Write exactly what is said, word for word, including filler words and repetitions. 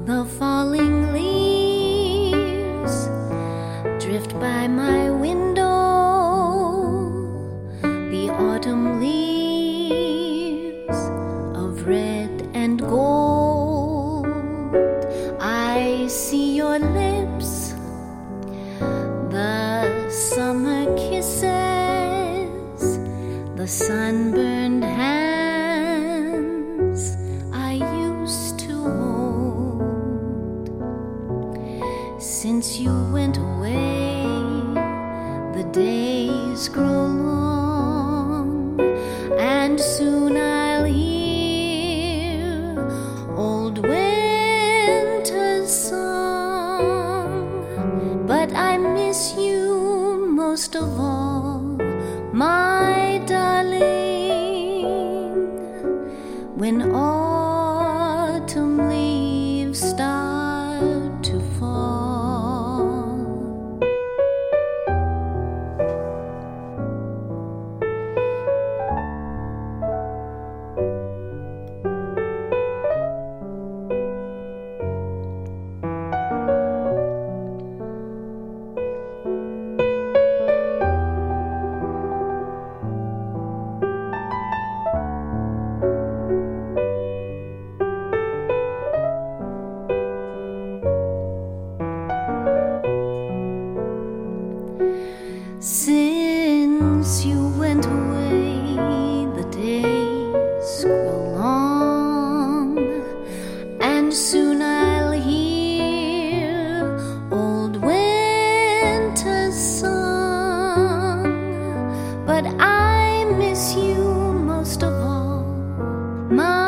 The falling leaves drift by my window, the autumn leaves of red and gold. I see your lips, the summer kisses, the sunburned hands I used to hold. Since you went away, the days grow long, and soon I'll hear old winter's song. But I miss you most of all, my darling, when autumn leaves start to fall. Since you went away, the days grow long, and soon I'll hear old winter's song. But I miss you most of all, my